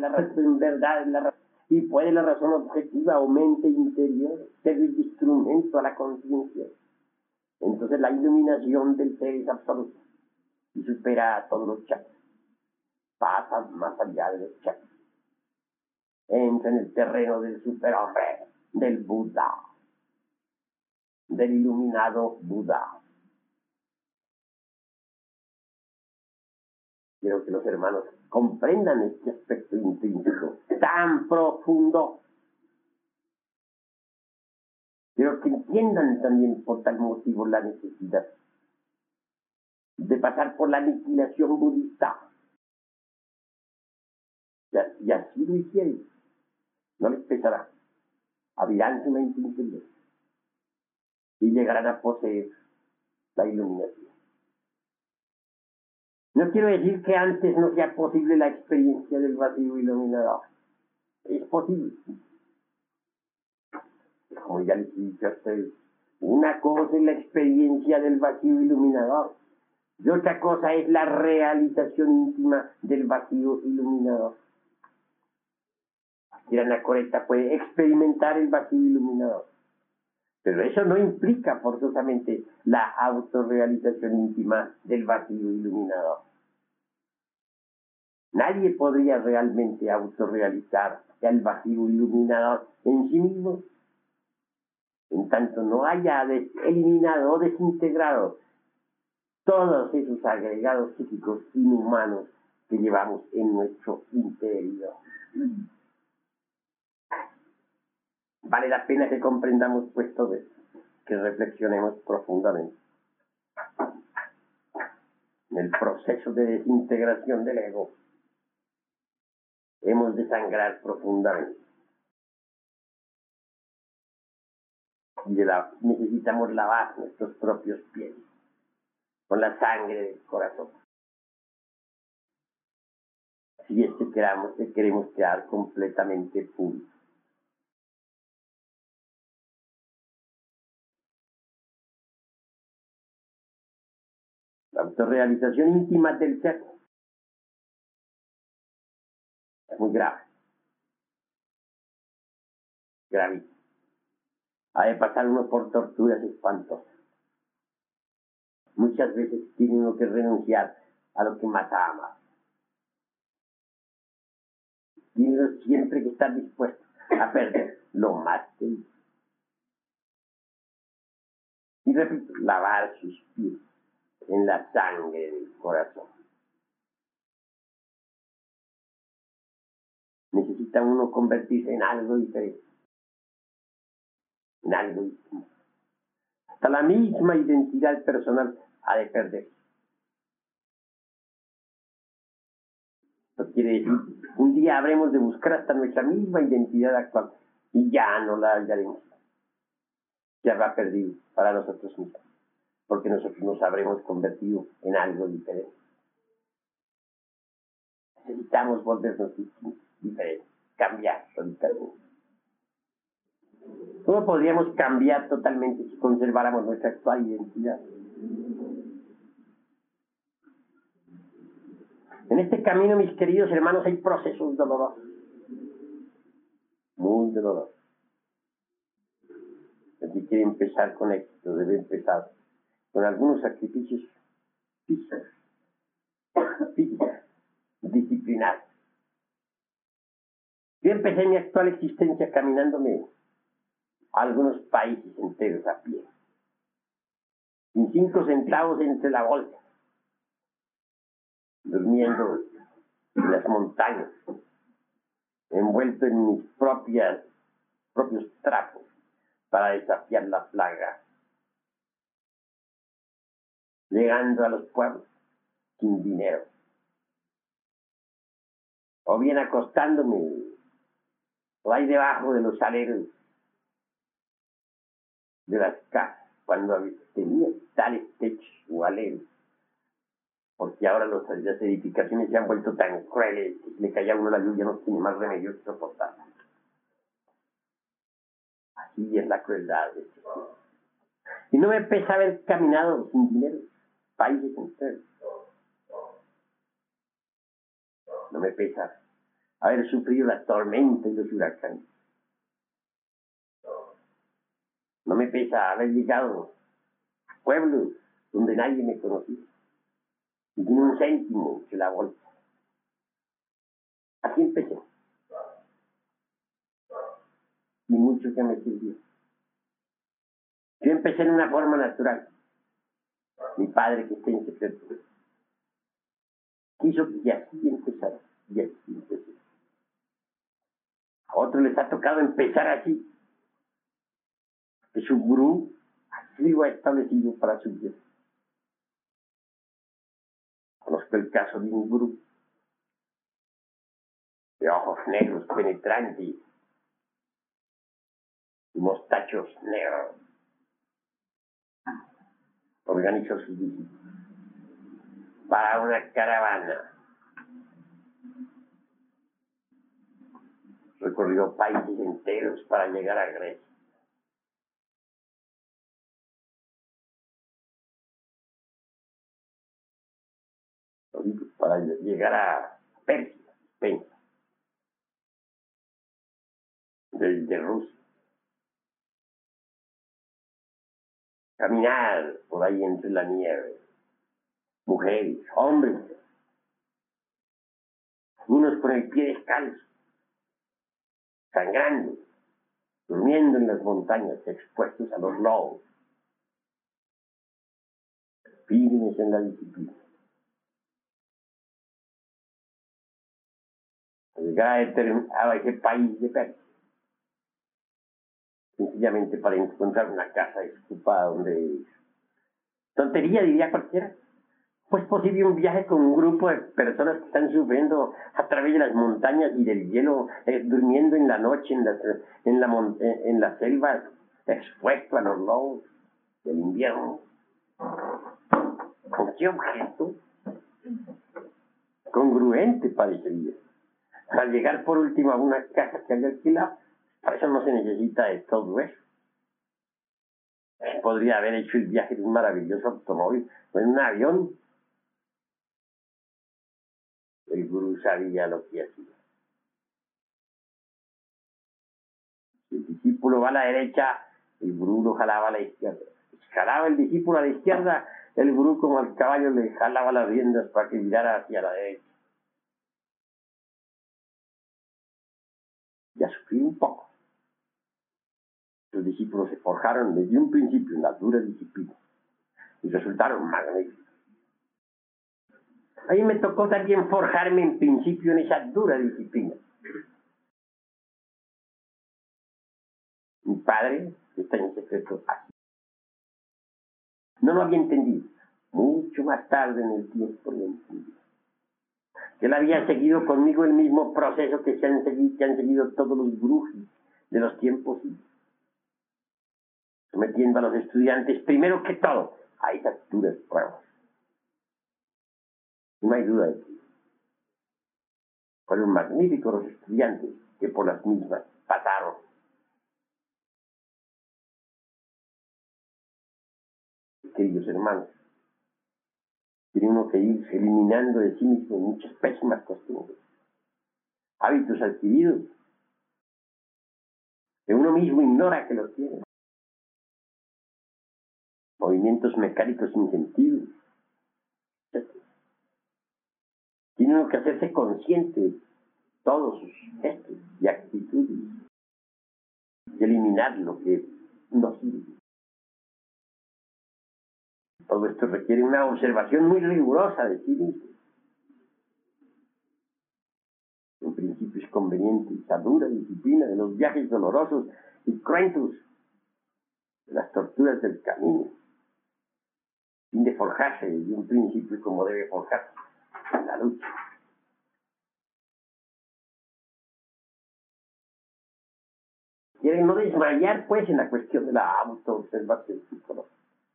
la razón, en verdad es la razón. Y puede la razón objetiva o mente interior ser el instrumento a la conciencia. Entonces la iluminación del ser es absoluta y supera a todos los chakras. Pasa más allá de los chakras. Entra en el terreno del superhombre, del Buda, del iluminado Buda. Quiero que los hermanos comprendan este aspecto intrínseco tan profundo. Quiero que entiendan también por tal motivo la necesidad de pasar por la aniquilación budista. Y así lo hicieron. No les pesará. Abrirán su mente interior y llegarán a poseer la iluminación. No quiero decir que antes no sea posible la experiencia del vacío iluminador. Es posible. Como ya les he dicho a ustedes, una cosa es la experiencia del vacío iluminador y otra cosa es la realización íntima del vacío iluminador. Aquí Anacoreta puede experimentar el vacío iluminador, pero eso no implica forzosamente la autorrealización íntima del vacío iluminador. Nadie podría realmente autorrealizar el vacío iluminador en sí mismo, en tanto no haya eliminado o desintegrado todos esos agregados psíquicos inhumanos que llevamos en nuestro interior. Vale la pena que comprendamos pues todo esto, que reflexionemos profundamente en el proceso de desintegración del ego. Hemos de sangrar profundamente y necesitamos lavar nuestros propios pies con la sangre del corazón. Si es que queremos quedar completamente puros. La autorrealización íntima del ser es muy grave. Gravísimo. Ha de pasar uno por torturas espantosas. Muchas veces tiene uno que renunciar a lo que más ama. Tiene uno siempre que estar dispuesto a perder lo más querido. Y repito, lavar sus pies en la sangre del corazón. Necesita uno convertirse en algo diferente, en algo distinto. Hasta la misma identidad personal ha de perder. Esto quiere decir, un día habremos de buscar hasta nuestra misma identidad actual y ya no la hallaremos. Ya habrá perdido para nosotros mismos, porque nosotros nos habremos convertido en algo diferente. Necesitamos volvernos diferentes, cambiar radicalmente. ¿Cómo podríamos cambiar totalmente si conserváramos nuestra actual identidad? En este camino, mis queridos hermanos, hay procesos dolorosos, muy dolorosos. Si quiere empezar con éxito, debe empezar con algunos sacrificios físicos, disciplinados. Yo empecé mi actual existencia caminándome a algunos países enteros a pie, sin 5 centavos entre la bolsa, durmiendo en las montañas, envuelto en mis propios trapos para desafiar la plaga, llegando a los pueblos sin dinero, o bien acostándome por ahí debajo de los aleros de las casas, cuando tenía tales techos o aleros, porque ahora las edificaciones se han vuelto tan crueles que si le caía a uno la lluvia no tiene más remedio que soportarla. Así es la crueldad de este tiempo. Y no me pesa haber caminado sin dinero países enteros. No me pesa haber sufrido la tormenta y los huracanes. No me pesa haber llegado a pueblos donde nadie me conocía y ni un céntimo que la bolsa. Así empecé. Y mucho que me sirvió. Yo empecé en una forma natural. Mi padre, que está en secreto, quiso que así empezara. Y así empecé. A otros les ha tocado empezar así. Que su gurú así lo ha establecido para su vida. Conozco el caso de un gurú de ojos negros penetrantes y mostachos negros. Organizó sus discípulos para una caravana. Recorrió países enteros para llegar a Grecia. Para llegar a Persia, Spain, desde Rusia. Caminar por ahí entre la nieve. Mujeres, hombres, unos con el pie descalzo, sangrando, durmiendo en las montañas, expuestos a los lobos, firmes en la disciplina. Llegar a ese país de Persia, sencillamente para encontrar una casa desocupada donde... Tontería, diría cualquiera. Pues posible un viaje con un grupo de personas que están sufriendo a través de las montañas y del hielo, durmiendo en la noche en las selvas, expuesto a los lobos del invierno. ¿Con qué objeto? Congruente parecería. Al llegar por último a una casa que haya alquilado, para eso no se necesita de todo eso. Podría haber hecho el viaje de un maravilloso automóvil o en un avión. El gurú sabía lo que hacía. Si el discípulo va a la derecha, el gurú lo jalaba a la izquierda. Si jalaba el discípulo a la izquierda, el gurú como al caballo le jalaba las riendas para que mirara hacia la derecha. Ya sufrí un poco. Los discípulos se forjaron desde un principio en la dura disciplina y resultaron magníficos. A mí me tocó también forjarme en principio en esa dura disciplina. Mi padre, que está en secreto, así. No lo había entendido. Mucho más tarde en el tiempo lo entendí. Él había seguido conmigo el mismo proceso que han seguido todos los gurús de los tiempos, sometiendo a los estudiantes, primero que todo, a esas duras pruebas. No hay duda de que fueron magníficos los estudiantes que por las mismas pasaron. Queridos hermanos, tiene uno que ir eliminando de sí mismo muchas pésimas costumbres, hábitos adquiridos, que uno mismo ignora que los tiene, movimientos mecánicos sin sentido, etc. Tiene uno que hacerse consciente de todos sus gestos y actitudes y eliminar lo que no sirve. Todo esto requiere una observación muy rigurosa de sí mismo. En principio es conveniente esa dura disciplina de los viajes dolorosos y cruentos, de las torturas del camino, sin de forjarse desde un principio como debe forjarse la lucha. Quieren no desmayar, pues, en la cuestión de la autoobservación psicológica.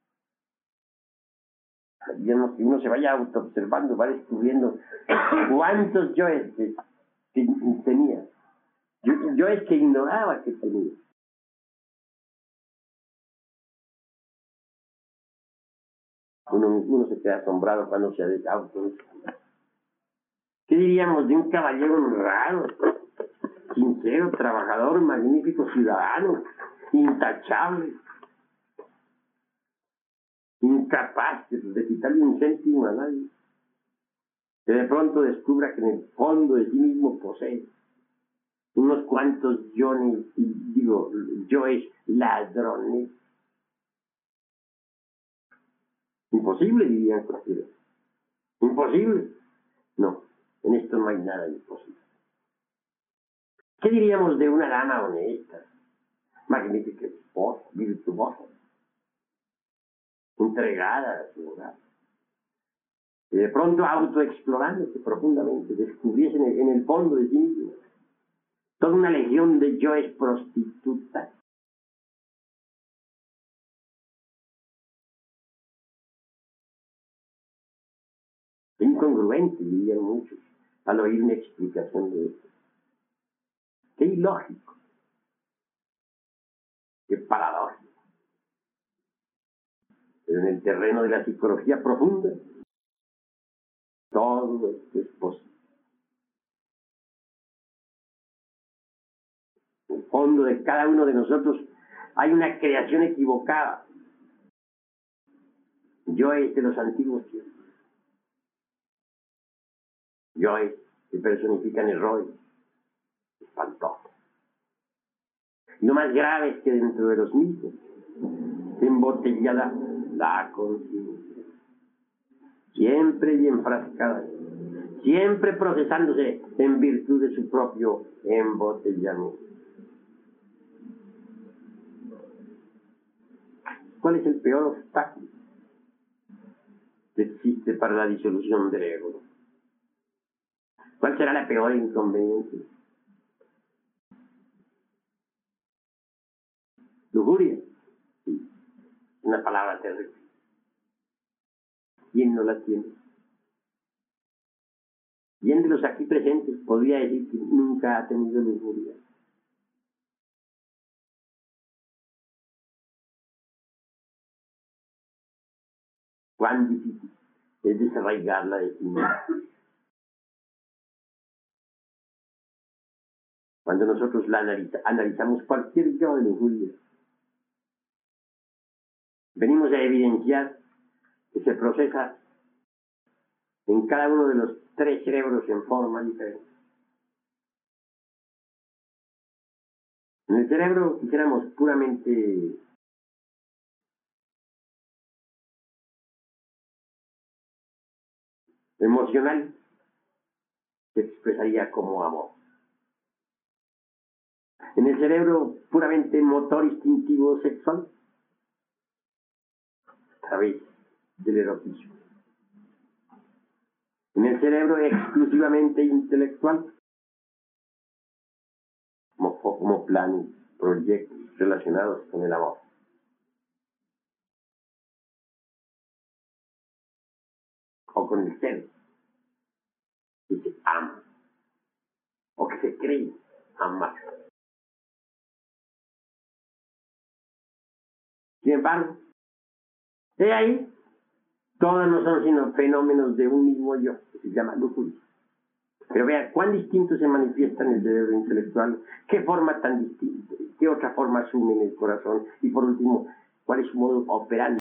Digamos que uno se vaya autoobservando, va descubriendo cuántos yoes que tenía. Yoes que ignoraba que tenía. Uno se queda asombrado cuando se autoobserva. ¿Qué diríamos de un caballero honrado, sincero, trabajador, magnífico ciudadano, intachable, incapaz de quitarle un céntimo a nadie, que de pronto descubra que en el fondo de sí mismo posee unos cuantos yoes ladrones? Imposible, dirían cualquiera. Imposible. No, en esto no hay nada imposible. ¿Qué diríamos de una dama honesta, magnífica esposa, virtuosa, entregada a su hogar, que de pronto autoexplorándose profundamente, descubriese en el fondo de sí misma toda una legión de yoes prostitutas? Incongruente, dirían muchos, al oír una explicación de esto. Qué ilógico, qué paradójico. Pero en el terreno de la psicología profunda, todo esto es posible. En el fondo de cada uno de nosotros hay una creación equivocada. Yoes de los antiguos tiempos. Yoes que personifican errores espantosos. Y lo más grave es que dentro de los mismos se embotella la conciencia. Siempre y enfrascada, siempre procesándose en virtud de su propio embotellamiento. ¿Cuál es el peor obstáculo que existe para la disolución del ego? ¿Cuál será la peor inconveniencia? Lujuria. Sí, una palabra terrible. ¿Quién no la tiene? ¿Quién de los aquí presentes podría decir que nunca ha tenido lujuria? Cuán difícil es desarraigarla de sí mismo. Cuando nosotros analizamos cualquier grado de lujuria, venimos a evidenciar que se procesa en cada uno de los tres cerebros en forma diferente. En el cerebro, dijéramos, puramente emocional, se expresaría como amor. En el cerebro puramente motor, instintivo, sexual, a través del erotismo. En el cerebro exclusivamente intelectual, como planes, proyectos relacionados con el amor. O con el ser que se ama, o que se cree amar. Sin embargo, he ahí, todas no son sino fenómenos de un mismo yo, que se llama lujuria. Pero vea cuán distinto se manifiesta en el cerebro intelectual, qué forma tan distinta, qué otra forma asume en el corazón, y por último, cuál es su modo operandi.